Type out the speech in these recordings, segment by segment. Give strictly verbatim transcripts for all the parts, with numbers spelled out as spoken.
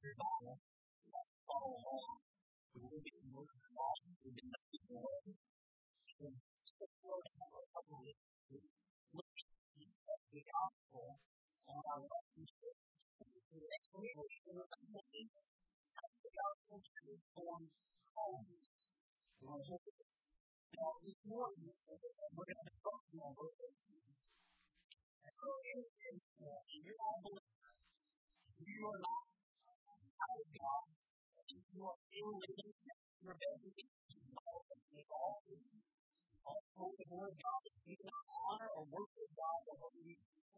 your Bible, follow along. We will be moving along. We've been making our way. And so slow down a couple of weeks. Look at the gospel on our relationship. Next week, we're going to see how the gospel transforms homes. Now, this morning, we're going to be focusing on verse eighteen. And earlier in this morning, you're all believers. You are not out of God. You are still living in rebellion. It's all free. Also, the word of God is you cannot honor or worship God over you.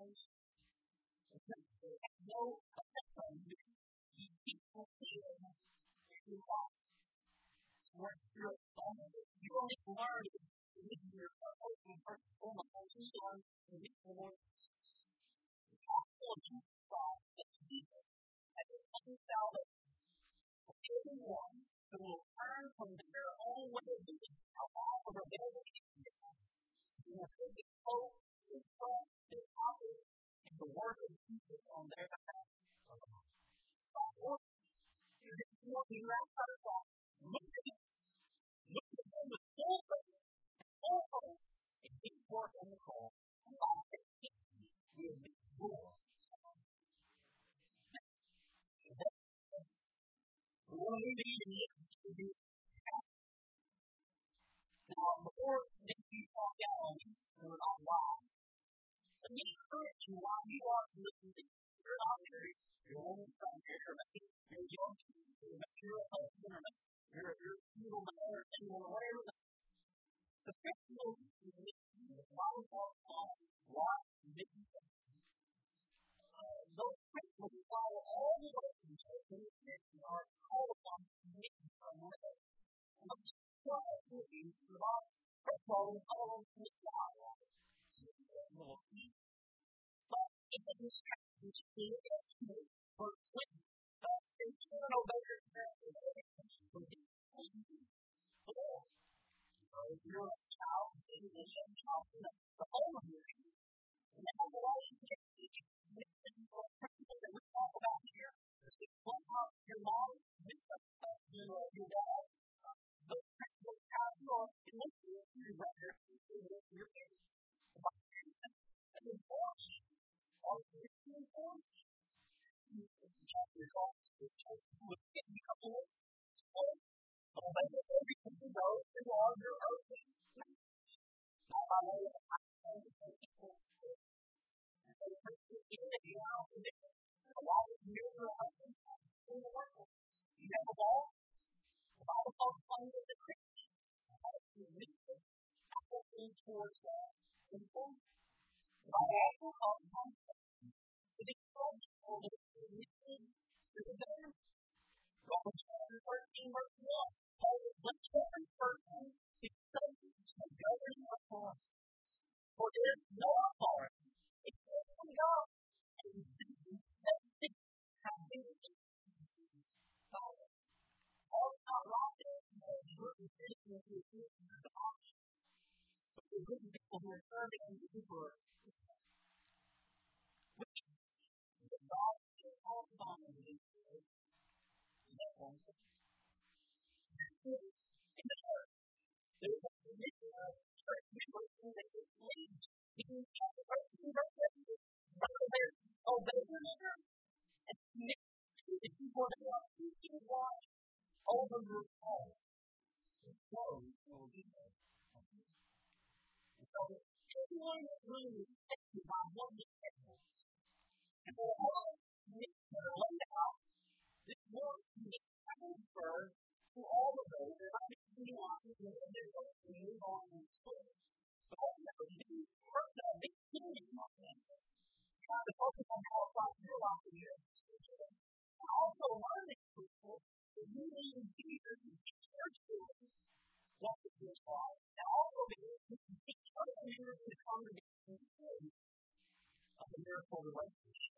There's no effect on you. You keep fulfilling your life. Where you're you only learn if you're open first and foremost. You learn to be the Lord. The gospel of Jesus Christ that Jesus has come salvation for everyone who will turn from their own way of living, a life of rebellion, and will put their hope, their trust, their power in the work of Jesus on their behalf. You're just walking around the cross. Look at it. Look at him with full faith, full hope, and keep work on the cross. And by faith, we will be born. We want to move into this. Now, before this you talk out on me, we're not wise. Let me encourage you while you are listening. You're not married. You're only from here. You're young. You're a husband. You're a single man or single whatever. The principle is that God wants us right living. Those principles follow all the way to the are called upon to make from living. And those principles provide first of all, we follow the God. But if it is which is for twenty, that's a eternal better from the you're a child, you're a young child, the whole of you. And then the life of the principle that we talk about here is to pull out your mom, your, your dad, those principles out of your emotions, your brother, your parents. And the boys are really important. Chapter called this with a couple of well, they just everything you know, you are your earthly. Now, by the way, I know that people and they think you know, a lot of you are husbands in the world. You have a ball. The Bible calls playing with the Christian. You read it. I will lean towards that. People. The Bible also calls concept. So they call people that are listening to the better. Romans chapter thirteen, verse one. Paul is let every person be subject to the governing authority. For there is no authority except from God. And he says that things have been God. All is not right there. You're listening to the option. But the good people who are serving in the people are which the God is all about in the in the church. There's a commission of church members who they can lead. In chapter thirteen, verse seven, obey the leader and commit to the people that are keeping watch over your home. So, will be there. So, everyone is really affected by what the people. And for all needs to lay out, this work needs to transfer to all of those that are being watching and they're going to move on in school. But also, the person of the beginning of this, you have to focus on how it's like your life in your institution. And also learning people that you need to be here to teach their children what to do life. And also because you can teach other members in the congregation of the miracle relationship.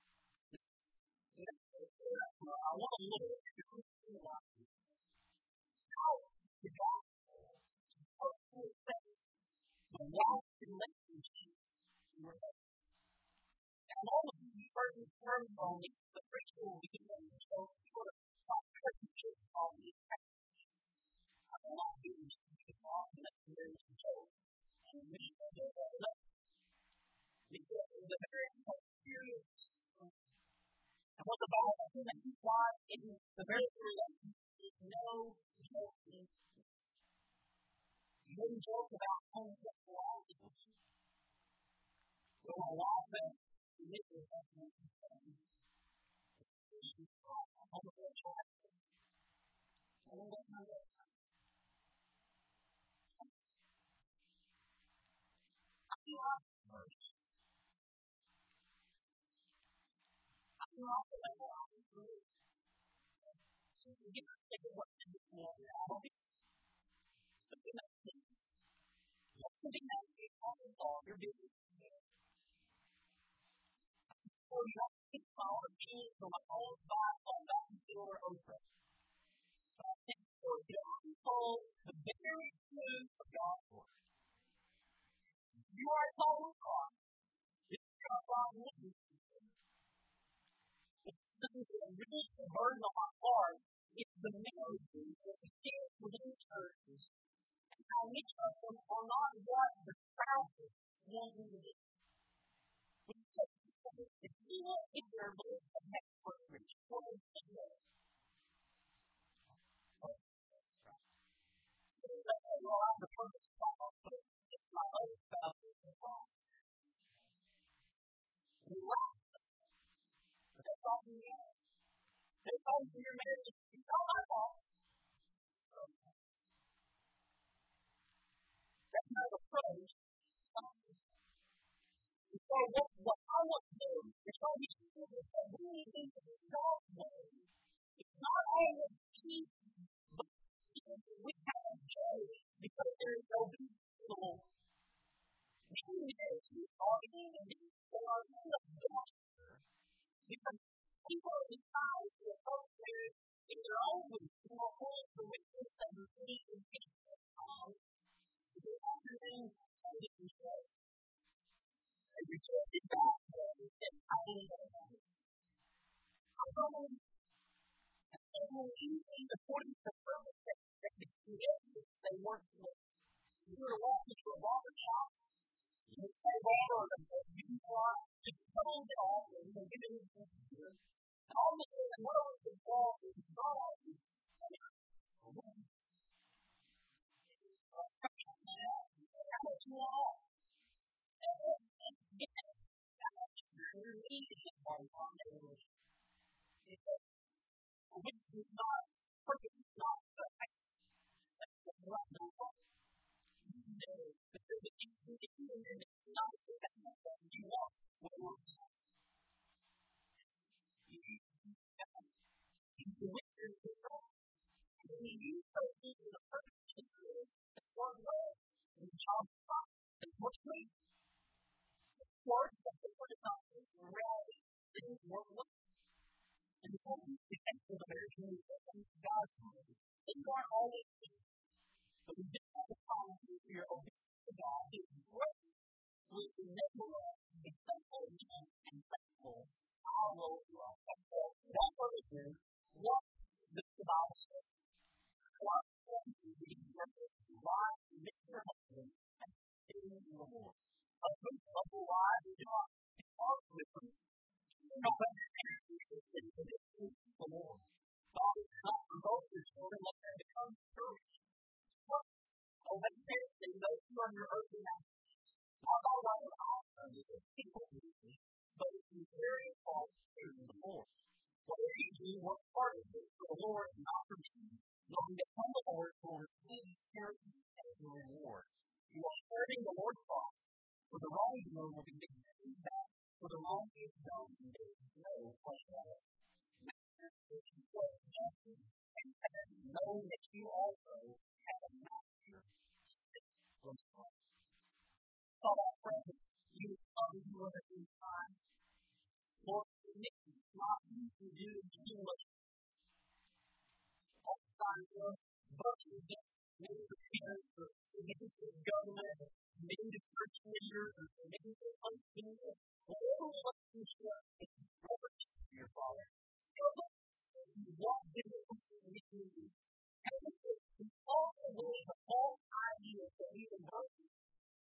I want to look at the Christian life. How the gospel hopefully says the life relationship. And all of you, certain terms on these, the preacher will begin to sort of talk to on these passages. I will not do this to often as there is joke. And we know that because of the very experience. And what the Bible says that you find in the very relationship is no joking. You wouldn't joke about homosexuality. So a lot of them live with homosexuality. Homosexuality. I don't know that. I'm not first. I'm not the way that I'm doing. So you get to say what is more reality. But you're not thinking. You're sitting down here talking about your business. So you have to think about a being from a whole vibe on that door open. But I think for young people, the very truth of God's word. You are a total God. This is not God living. This is a really burden on my heart. It's the ministry that we see within churches. And how many of them are not what the spouses want them to be. If you look at your list of next workers, what is it there? So that's a lot of the purpose of it. It's not other spouses involved. We laugh. But that's all we have. That's all for your marriage. It's not my fault. That's not a approach. So what, what I want to do is try to show you that we need to be God's way. It's not always cheap, but we have joy because there is no beautiful meaning there. He's talking and he's talking of God. Because people in the times who are so there in their own way, who are holding the witness and the faith and faith of God, they have to then tell the control. And we just did that. And I don't know. I don't know. And when you see the point of the purpose that the creators they work with, you were to walk into a barber shop, you would say, barber, you want to hold it off and you give it a computer. And all of a sudden, what are the walls is gone? And it's gone. How much you want? And get that. You're needed in one time. Which is not perfect, not perfect. That's the right one. You know, but there's a thing that you do, and it's not the best that you want. What you want. You have intuition to know. And when you start thinking the perfect thing is, it's one way. And the job is not. And what's great? It's hard to get what it's not. It's reality. It is one way. And the second thing is the very truth of God's word. It's not always true. But we do have the power to hear obedience to God. It's great. Which enables us to be thankful and thankful all over us. That verse is what the Bible says. What is why Mister Husband has been the Lord. A good couple lives do not part with them. No, but it's the Lord. God is not provoked his children, let them become courage. Obey parents and those who are your earthly masters. Not all of our options are people, but it's very important to the Lord. Whatever you do, work hard for the Lord, not for me. Knowing that from the Lord will receive inheritance as your reward. You are serving the Lord's cause. For the wrongdoer will be given back. For the wrongdoer done, there is no question of it. And knowing that you also have a master. So that friend, you love you at the same time. Lord, make me not you to do too much. All the time, Lord, but you get maybe the parents, or maybe the government, maybe the church leaders, or maybe the unseen, whatever what you share,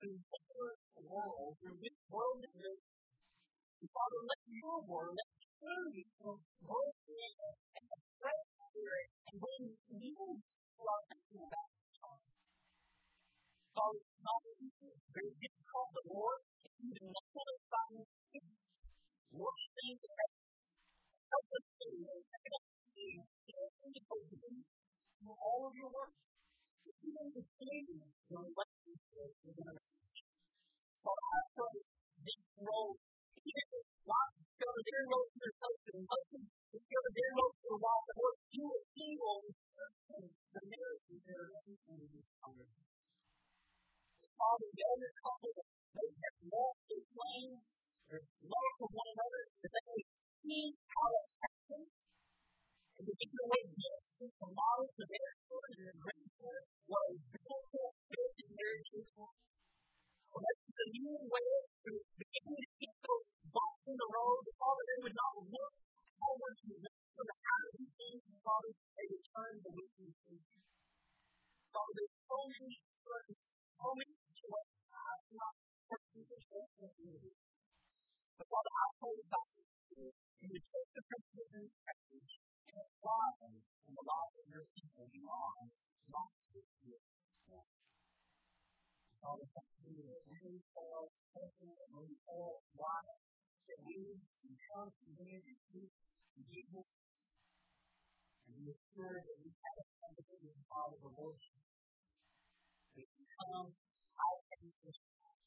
through the world, through this world that you're in. Father, let your word, let your truth work in us and express spirit and bring news to our thinking about the time. Father, it's not very difficult, but Lord, if you do not want us by your spirit, Lord, things that help us to do, help us to do, help us to do all of your work. If you understand your relationship with us, Father, I pray this role here, not go to their road to their husband, husband, go to their road to their wife, but Lord, you will see all the marriages that are in this time. Father, the other couple, they have lost their flame, their love for one another, that they may see how it's happening, and to give away gifts to model to their children and their grandchildren what a biblical faith in marriage is. So that's the new way to begin to keep those bumps in the road. The Father, they would not look forward to the for the happy things, Father, they would turn the wicked things. Father, there's so many stories, so many situations. I'm not perfectly sure what to do. But Father, I pray about you, and you take the principles and practice and apply them in the lives of your people beyond, not to you. Father, thank you that we fall, something that we fall, why, that we come to you and speak to Jesus, and we assure that we have a conversation with Father of worship. That we come out of this.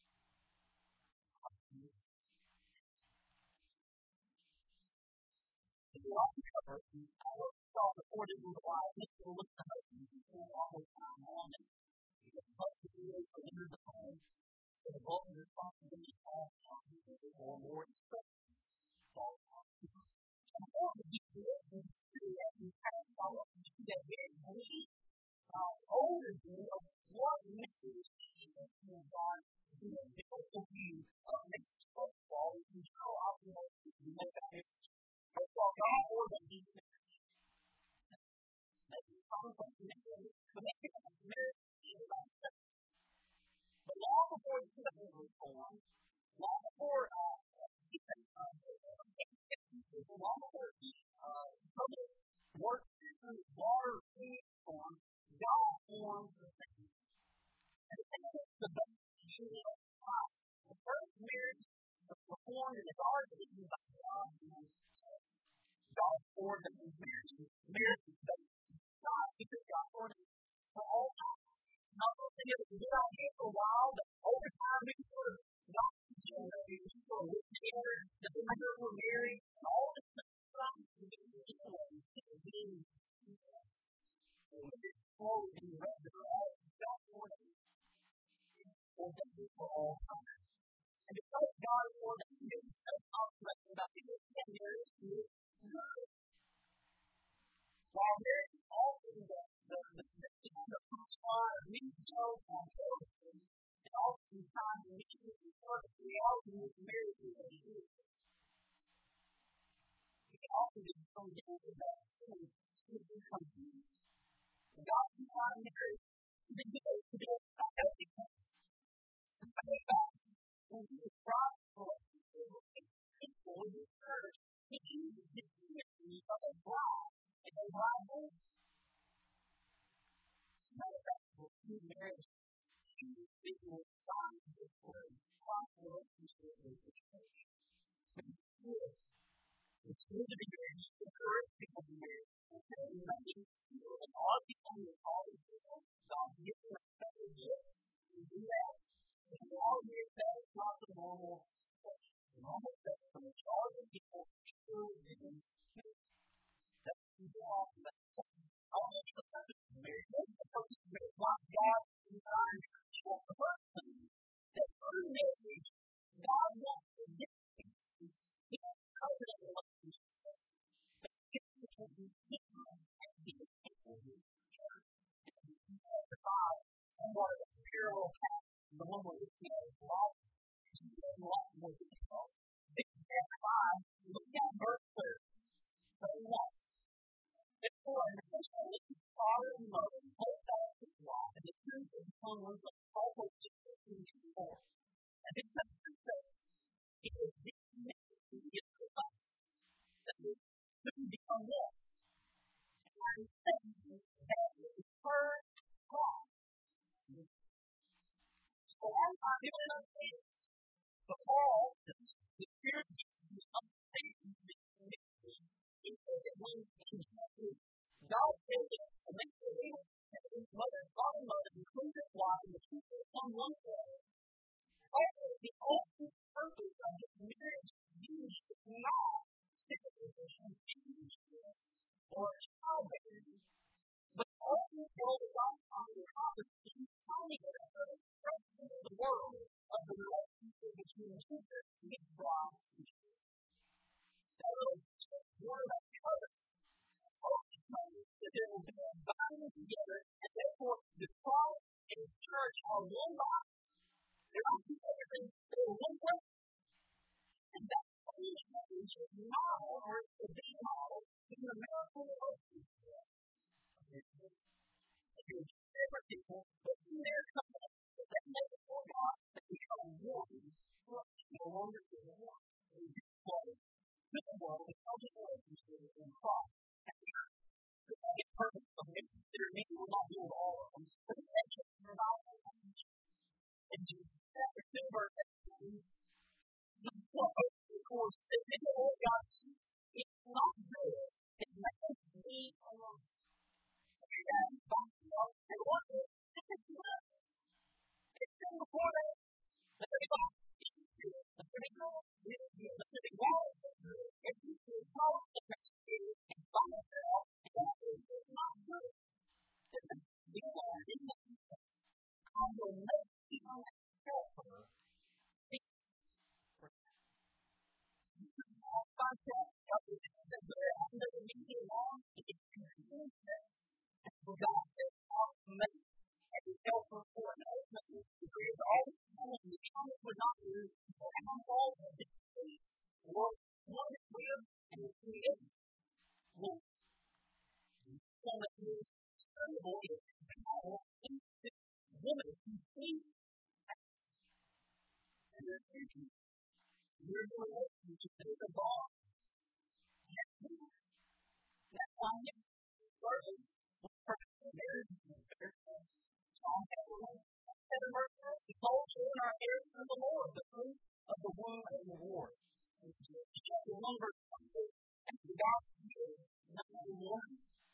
The last cover, I saw before this was alive, Mister looked at us and he spent all his time on it. Because most of you is surrendered the home. So the bulk of the responsibility falls on you or more expression falls on you. And all of these things too, as we kind of follow up, you get very brief uh, overview of what message Jesus is God to the biblical view of message. First of all, we can show observations to make that message. First of all, God ordered these messages. That's the common question. The message of this marriage is about sex. But long before the seven was born, long before uh, long before he uh, public work through water food form, God formed the thing. And the thing is the best unit of God. The first marriage was performed in the garden by God. God ordered his marriage. Marriage is based on God because God ordered it for all time. Not only it was a good idea for a while, but over time we sort of got together, we sort of lived together, the people were married, and all this stuff was being influenced. It was being influenced. It was exposed in the rest of the world. God ordered it. Ordained it for all time. And because God ordered it, there was no conflict about the and there is good. While there is also the the the the punchline of many shows on television, and also the time when we can report the reality of marriage relationships. We can also be so different about Christian company. God is not married to be good to be a healthy couple. In fact, when we describe relationships with people in the church, it uses the imagery of a bride and a bridegroom. Matter of fact, we'll see marriage in individual signs of word, possible relationship with the church. But it's good. It's good to be married. It's encouraged people to be married. And nothing is good. And all people who are called to do, God gives us better gifts. We do that. And we all hear that it's not the normal situation. The normal situation for the charge of people is true and that's people all the time. I want you to put it in marriage. Maybe the person who is not God designed to want the person that through marriage, God wants to get things. He wants to covenant relationship. But it's because he's different and he's different in the church. It's the God, somewhat of a parallel path. The one we're looking at is life. It's a lot more detailed. This is at five. Look at verse thirty. thirty-one. Therefore, in the first place, the Father and Mother hold fast his law, and the truth of the tongue of the whole of the four. very thing that is heard from. So all the time people don't understand. But Paul, the Spirit of Jesus, is understanding this mystery. He says that when God said that to make the leader and his mother and father and mother, including his wife, and the people on one side, the ultimate purpose of this marriage union is not or childbearing, but the ultimate goal of God is to telling the world of the relationship between Jesus and his bride. So, one of the other that there will be a binding together, and therefore the cross and the church are one body. They're not two different, they're one person. And that's why we change the model or the big model in the miracle of people. Different people, but in their company, they make it for God, they become one. No longer the one. They become the world, the culture relationship in Christ. It's perfect. So maybe consider me will not do all of them. But it's actually about and Jesus chapter two verse eighteen. Of course, if they know what God sees, it's not good. It makes me alone. So you guys find out and what is it? It's in the water. Let me go. Let me go. Let me go. If you can follow the next year and find yourself, it's not good. You are in the future. I will make you helper. It's myself. The very end of the meeting long is God says, I'll make a helper for an ultimate degree of all the time. The time would not lose. And I'm all of the world one is real and it's created. Well, one that is sustainable is power into woman complete. And there's future. You're going to take a bond. That's why it's working. Marriage is very the culture in our heirs of the Lord, the fruit of the womb and the reward. The number and the gospel is number one.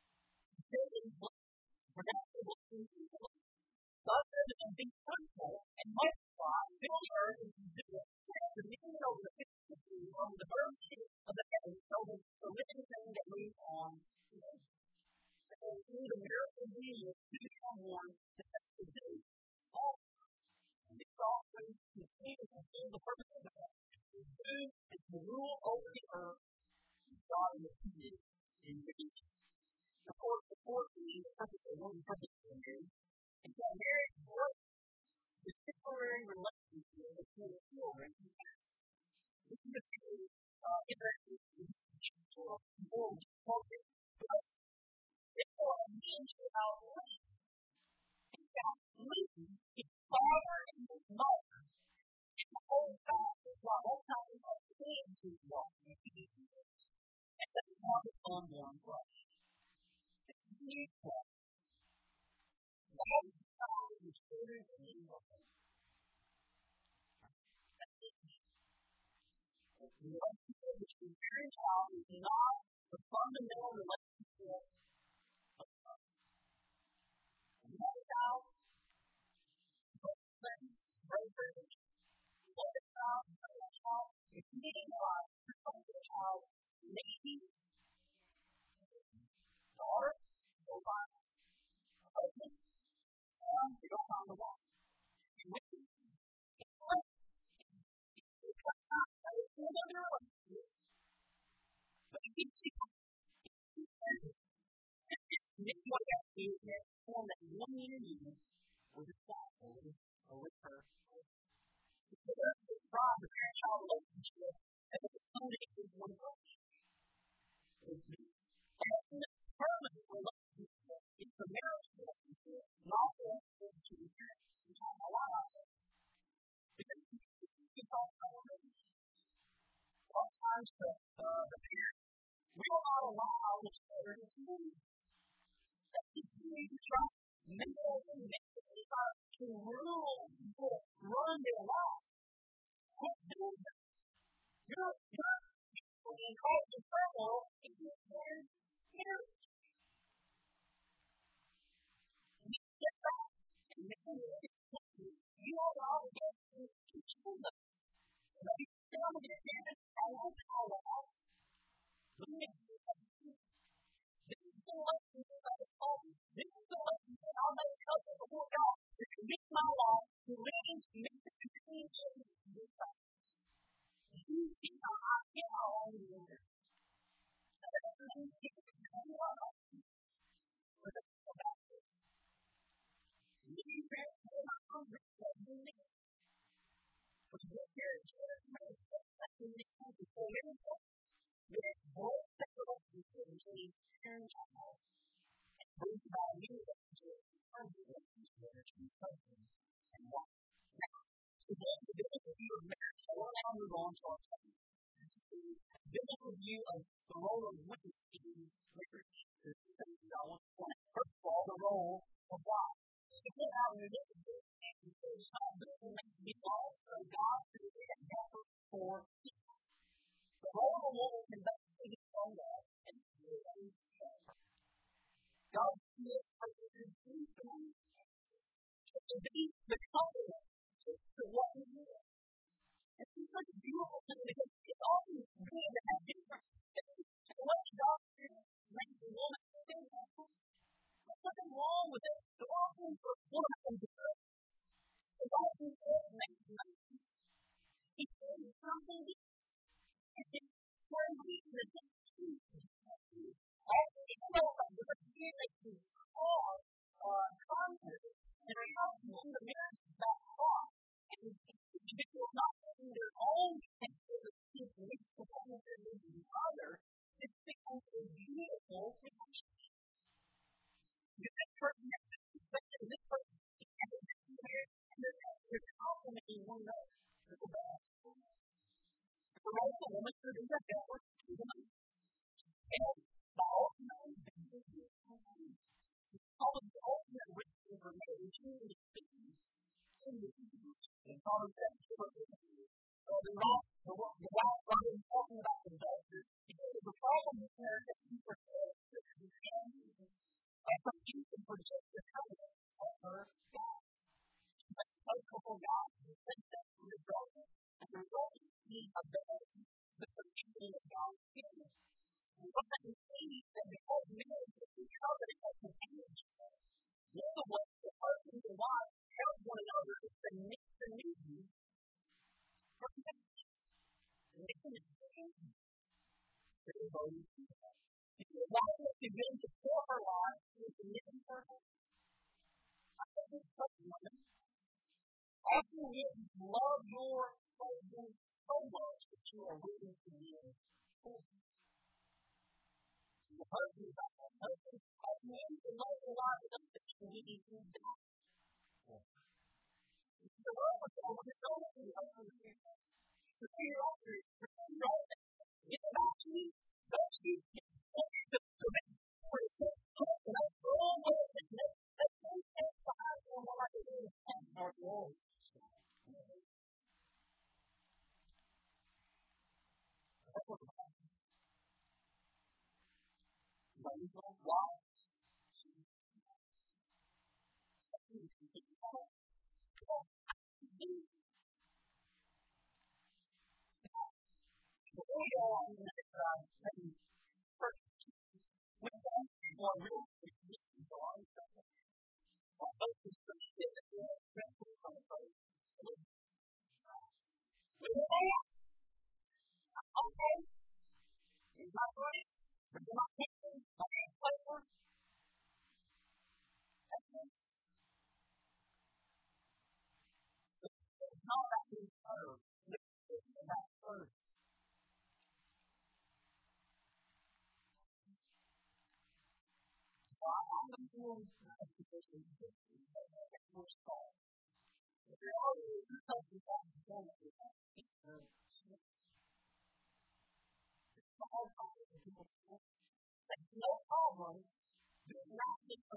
God says it can be fruitful and multiply, fill the earth and do it. The meaning of the picture on the birth of the heavens, so the living thing that moves on. Through the miracle of Jesus, to become one, to have to do all it's often to see and fulfill the purpose of God. To do and to rule over the earth, God will see it in creation. Of course, the fourth is the purpose of one purpose of marriage. And so marriage works the temporary relationship between the children and parents. This is the two interactive or more focused. Therefore, a man shall leave. He shall leave his father and his mother and hold fast while all time of sin to walk in peace. And set his heart upon one flesh. This is the new flesh. All the power of the children and the mother. The relationship between parent and child is not the fundamental relationship of God. Another child, both friends, brothers, what a child, another child, if you need a child, another child, maybe, daughter, or wife, husband, son, you don't find the one. And when you it's like, it's like time, it's another relationship. But you can see, it's maybe what you have to do is that form that one union with his child, or with her. The rest of the tribe, the parent-child relationship, and the son that is one person. And the permanent relationship is the marriage relationship, not the relationship with parents. We don't allow it. Because we talk about it. Sometimes the, uh, the parents, we will not allow the children to leave. that continue to try mentally, mentally try to rule people, run their lives. Quit doing that. You're, you're being called to trouble if you can hear it. You get back and listen to it. You are the obligation to tell them. But if you tell them again, I won't call it out. Let me do that. This is the lesson that is called. This is the lesson that I may come before God to commit my life to living to make the continuation of this life. You see how I get all the way. Brings about new So that's the biblical view of marriage. I want to now move on to our second. The biblical view of the role of women in marriage. There's two things that I want to point out. First of all, the role of God. Before I look at this, it's not biblical makes me also God created a helper for people. The role of a woman can basically be summed up in three things. God creates her to be family. To be the complement to what we do. And it's such a beautiful thing because it's always good to have different things. And what God makes a woman think of. There's nothing wrong with it. The wrong thing for a woman to do. The wrong thing for a man to do. He says something and it's crazy that it's true. All the people that are feeling are confident and are not doing the marriage that far. And individuals not doing their own things for the kids and it's the one that they're doing the other, it's becomes a beautiful relationship. Because that person has to respect that this person has a different marriage and they're complimenting one another. It's the best. The role of the woman should be that helper to the man. And the ultimate all of the ultimate reason for marriage is and all of that is what it is. So the last, the one, the last part is talking about the adultery. Because the problem is there that people are saying that you can and some people project the covenant over God. But most of God is that the result and the result is a better the protection of God's kingdom. And what that means that because marriage is the covenant of companionship, one of the ways the husband and wife help one another is to meet the need for companionship. And this is the kingdom. This is what we do. If your wife is beginning to pour her life into living for her, I think it's such a woman. Often you love your husband so much that you are willing to live for him. The husband is not the husband. Husband is the most alive enough that you need to die. The love of God is so much in the husband. The fear of God is the fear of God. It's about you. Don't you get to make for yourself. And I go away and make that same thing behind your heart and your hands are yours. Why? Okay. Is that right? But you're not taking my flavor. It's not that we serve. It's about service. So I'm the one that position is first call. If you're already doing something that you don't do, it's very it's the whole time that people say, no problem, do not get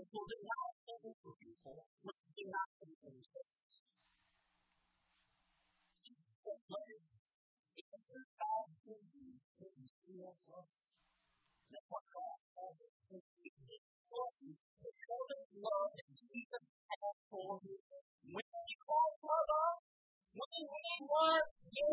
people do not stand for people when they do not stand for themselves. It's the God who is real love. That's what God calls it. The perfect love that Jesus has for you. When you call for love, when we love you,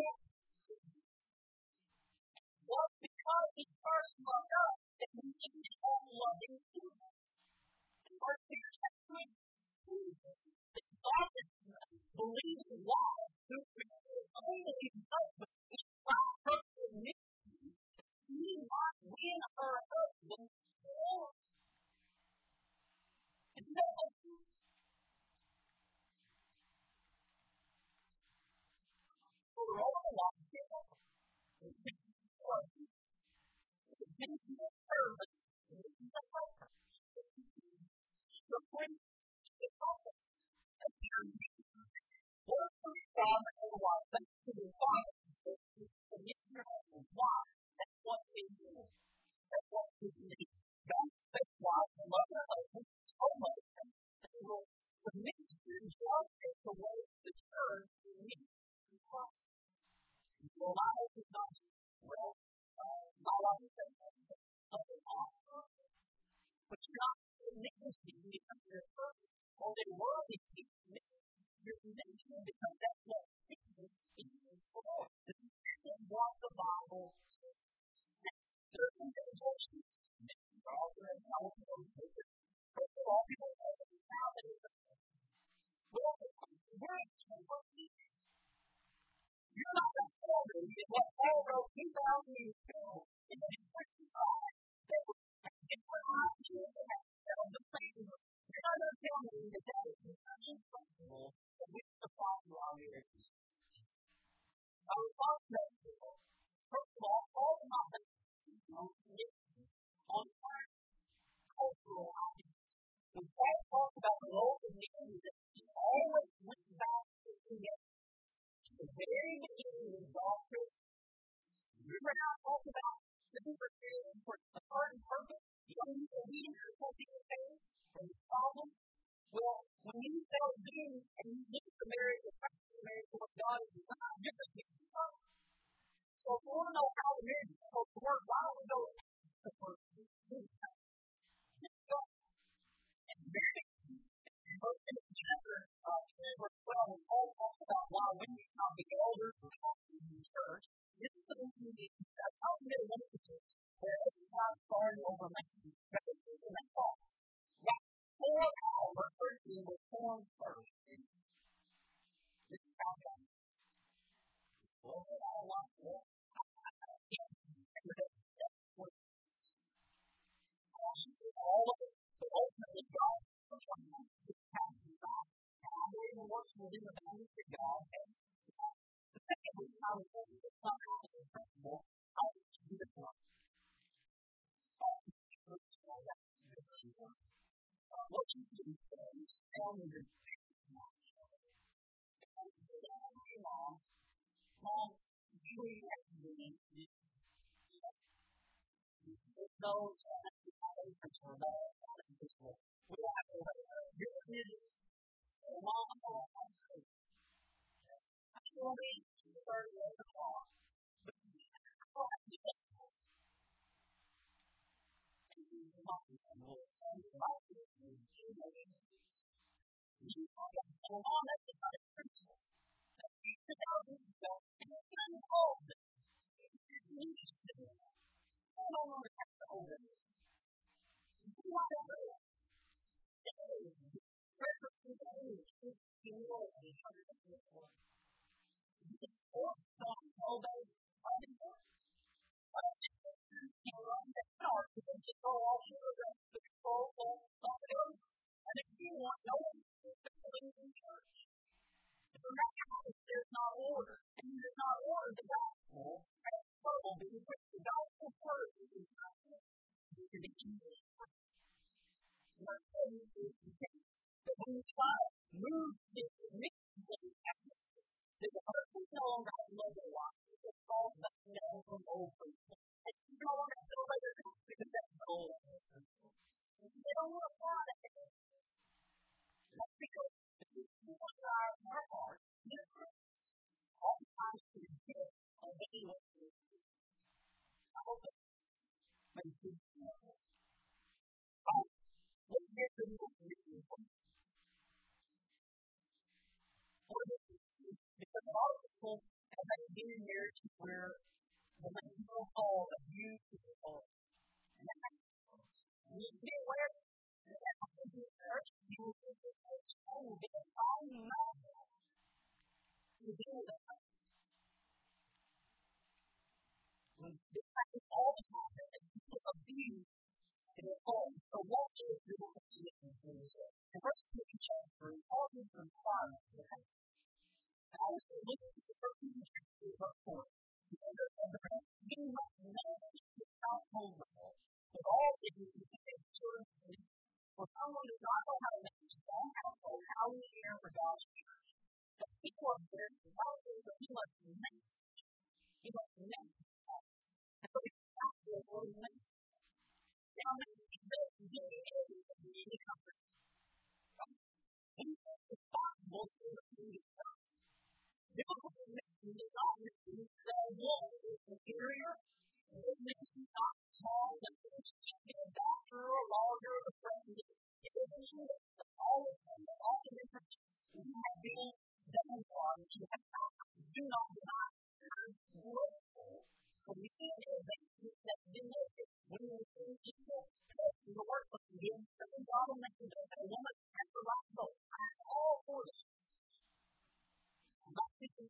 was because he first loved us, that we can become loving too. First Peter chapter two, this God that believes in God, who is only husband, is not perfect in me. He not win her husband for. It's not like you. We're all alive here. It's a business service. It's a purpose. The place is office. And here's the work for God and why. Thanks to the Father. And yet you're asking why. That's what they do. That's what they do. God says why they love their husband so much that they will submit to you and just take away the turn to me in Christ. Well, my hope is not well, uh, not like the same something awesome. But you're not submitting to me because of your purpose. Or they were submitting to me. You're submitting to me because that's what sickness is for. This is what the Bible says. There's some temptations. They're all going to tell us what it is. First of all, people say, how is it? Well, we're in two. You're not going to tell me that what Paul wrote two thousand years ago is in sixty-five that was different ideas that have to tell the same. You're not going to tell me that that is impossible that we can apply to our marriages. I was talking about people. First of all, all of my husbands on fire cultural ideas. When Paul talked about the role of men, he always went back to the the very beginning of doctrine. Remember how I talked about the different for a certain purpose? You don't need to lead for something to change from the problem. Well, when you start doing and you look at the marriage or practice the marriage for what God has designed, you're going to get started. So if you want to know how the marriage is supposed to work, why don't we go to the first and very in the chapter of verse twelve, Paul talks about why women should not be elders in the church. This is the thing that's how we live in the church. Where it's not starting over my especially in that talk. Now, four hours, verse thirteen, was formed first. This is how God is. Well, I want to know. Yes, all of it, but ultimately God is trying to have God. And I'm even working within the boundaries that God has. The second was how it was the Son is principle. How to do the one. What you do is tell me the long, long, truly actually no for that. We have to long, actually, start with the law. There's not order, and there's not order the gospel. Trouble because the gospel first is not to be English. One thing is that when you try to move this mixed atmosphere, that the person no longer has local life. It's called the snow from old people. It's no longer so better because that's old. They don't want to apply it. That's because people in our, our heart, oftentimes we get obey what we do. I hope that makes sense. Let's get to the reason for this is because a lot of people have had been in years where the mental fall abuse people. And you see where that happens in church, you will see this church will be a fine man to deal with that. When this happens all the time, and people abuse in their home. So what is the situation? In First Timothy chapter three, Paul gives them five things. And I was looking at the First Timothy chapter three, verse four. You must manage your household well, with all dignity and seriousness. For someone does not know how to manage his own household, how will he care for God's church? The people of this household that he must manage. He must manage. And so he's asking the Lord to manage. Now, manage this is doing everything in the company. He's responsible for the food stuff. Biblical management is not managing the wall is superior. It's managing not small, but it's managing a doctor or a lawyer or a friend. It's managing all of them, all the different things you have been done on. You have not, do not deny. Grateful for the advancements that have been made. When you see people in the workplace again, something God will make you do. A woman has the right soul. I'm all for this. I'm not thinking.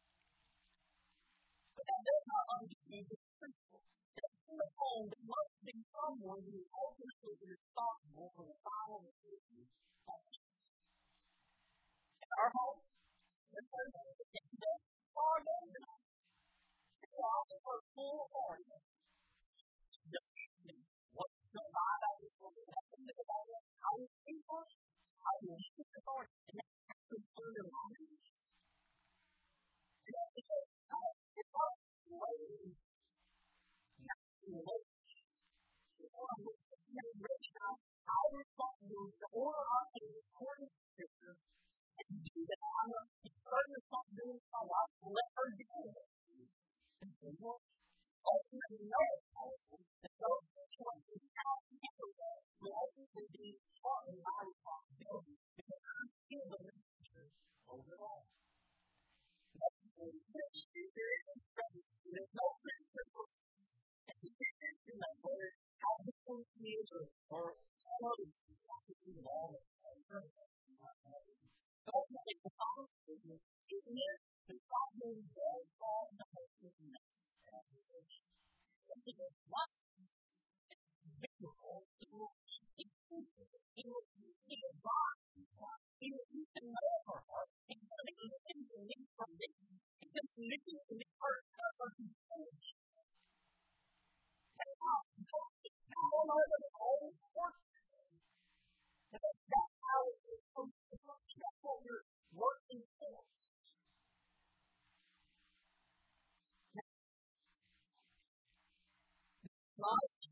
But that does not undo the principle. That in the home, there must be someone who is ultimately responsible for the final decision of it. In our home, there's no way to get to that far down the line. It's also a full argument. Just what's the line out of the thing about it? How do you think about it? How do you think about it? And that's actually further language. And that's because it's not way not to look. It's not a way to reach out. Our responsibility to order our things according to Scripture and do that. I'm a certain responsibility for our life. Let her do it. And so what? Ultimately, no. And so, choices how to handle that will ultimately be partly my responsibility because I'm still the messenger overall. There's no principle. And you can't mention that whether how the person is or, or others have to do all of that. Ultimately, the conversation is this. The problem is all all the whole thing. And because one is difficult, it will be it will be a bond. It will be a number of things that it is in the need for this. Because living in the earth doesn't change. That's how it's going. All over the whole world. That's how it is supposed to function. That's what we're working for. God is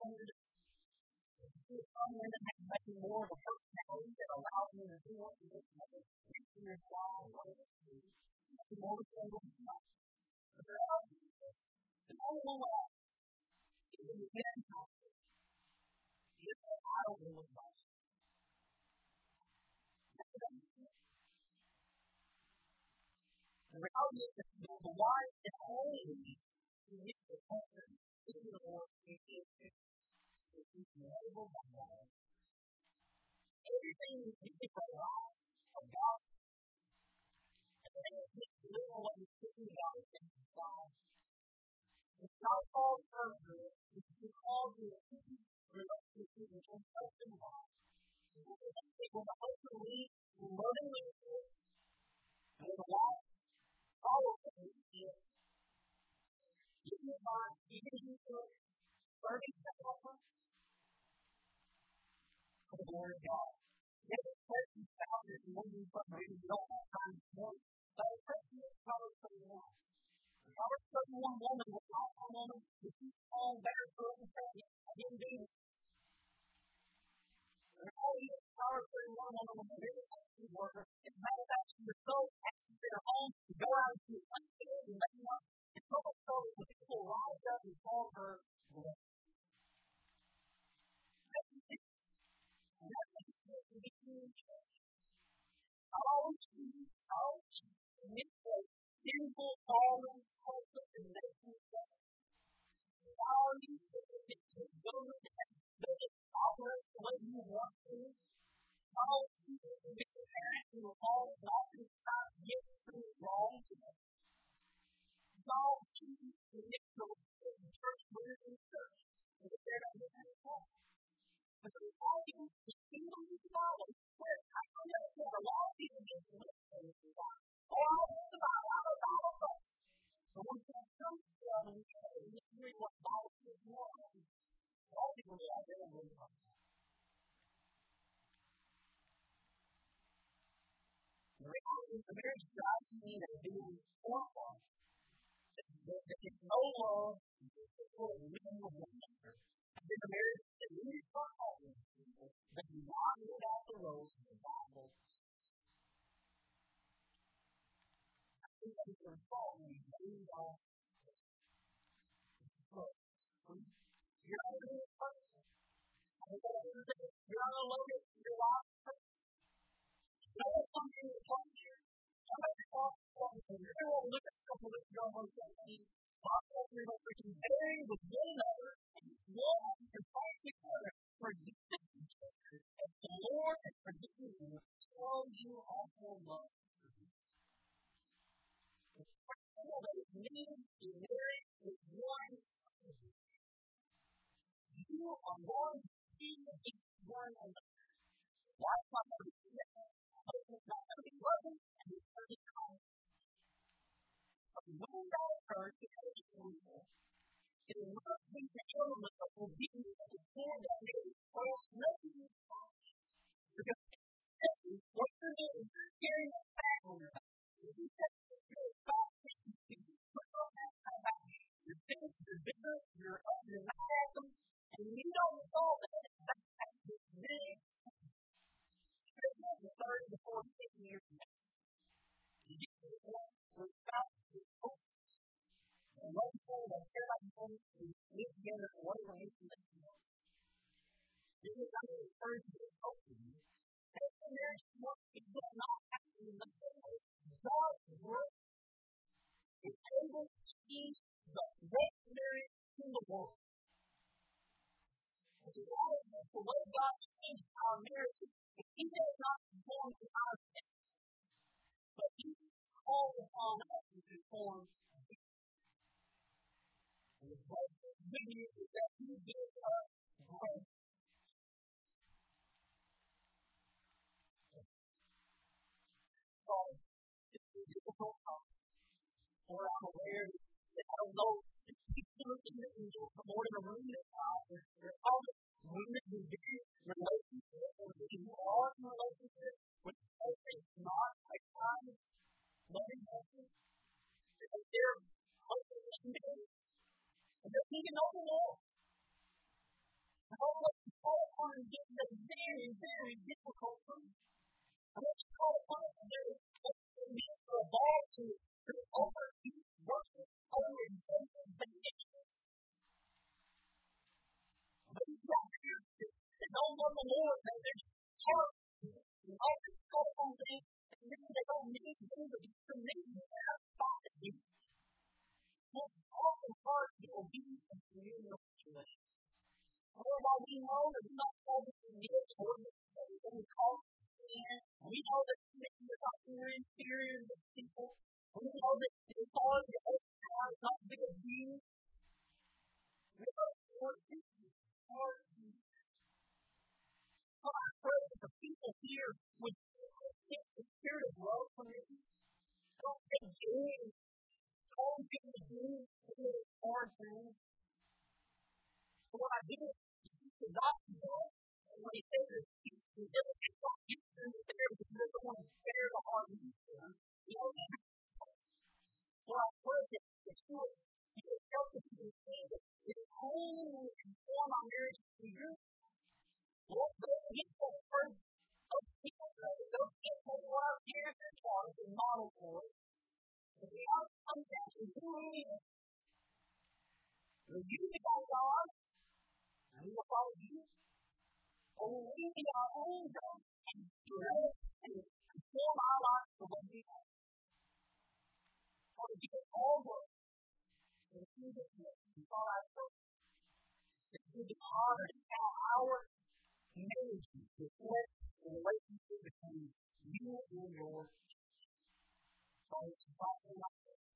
someone that has much more of a personality that allows me to do what we do. Making your child what it is. It's more than what it's not. But there are people. The only way is to get in touch with it. It's a wild and a wild. The reality is that the wife is only to get the husband. This is the Lord who is able to know everything you see for life of God. And then this little one is thinking about it and God. It's not all surgery. It's all the relationship between husband and wife. When the husband leaves, the mother leaves it. And when the wife follows him, you can find even if you're thirty seconds for the glory of God. Yet the person found that when you put reading, you don't have time to know. But the person is Proverbs thirty-one. Proverbs thirty-one woman was not a woman. She's all better for the family. I didn't do this. And all these Proverbs very one on one very active worker. As a matter of fact, she was so active in her home to go out to unfilled and let up. And so much so that people rise up and call her Gwen. That's what it is. That's what it is to be in church. All she, all she, manipulate sinful, fallen, hopeless, and making stuff. All you do is just go with it. Don't just operate the way you want to. All you do is be a parent who will always not be trying to get things wrong to them. All you do is manipulate the church leaders in the church. And if they're not doing that wrong. But so all you do is do the Bible. I don't know if there are a lot of people get to listen to the Bible. Oh, I love the Bible. I love the Bible. But when it comes to the Bible, we read what the Bible says more. All people do that. They don't read the Bible. The reality is the marriage drives me to be formal. That it's no longer for a living with one another. And then the marriage is really for all these people that do not live out the roles of the Bible. I think that is their fault when we believe all this. You're not going to be a person. You're not going to look at your life. No one's something to talk to you. Somebody talks to you. You're going to look at someone that's going to be possible for you to compare with one another. One can fight each other for distance. And the Lord has forgiven you. So you also love. The principle that is needed to marry is one. You are going to be against one another. Wife's not going to be committed. Husband's not going to be loving. And he's going to be kind. But when that occurs, it is illegal. It is not the element that will give you the core that is first nothing is wrong. Because what you're doing is you're carrying a back on your back. You said you're back. You put on that back. You're finished. You're bitter. You're up. You're not welcome. And you don't know that it's back. It's big. The third, the fourth, fifth year from now. You get to the point where it's about to be over. And what I'm saying, I care about you to live together for whatever reason that you want. This is not the third year over you. And the marriage work, it does not happen in the same way. God's work is able to change the best marriage in the world. As long as the way God changed our marriages, He does not conform to our sin, but He calls upon us to conform to His. And the good news is that He gives us grace. So, it's a difficult time. Or I'm aware that I don't know if people are in the more in a room this time. There's all this women who get relationships, or who are in relationships, with it's not like time, loving husband, because they're husband and married. And they're thinking of the Lord. And all what you call upon and get is very, very difficult for you. And what you call upon and do is to meet for a ball to to oversee worship, over and take and benefits. But you've got parents that don't love the Lord, that they're just hurt. And all this call upon them, and then they don't need to do the commitment that have stopped you. It's often hard to be obedient and communion with situation. While we know that we're not called to be a tournament, and we call it in, we know that commitment is not more inferior than people. We know that it's all the old power, not big of you. We know that Lord is hard to do. So I pray that the people here would get the spirit of love from you. Don't take joy. Don't get the doing really hard things. But what I do is to God to God. And when He says this, He never says, don't get through there because you're the one who bears the heart of you. You know that. So I pray that the Lord, you would help us to see that it's only when we conform our marriage to you. Lord, don't get so first of Will you be our God, and we will follow you? Or will we be our own God and dread and conform our lives to what we want? Or to give it all work in Jesus' name, we call our first. That we be honored in how our marriage reflects the relationship between you and your church. So it's possible.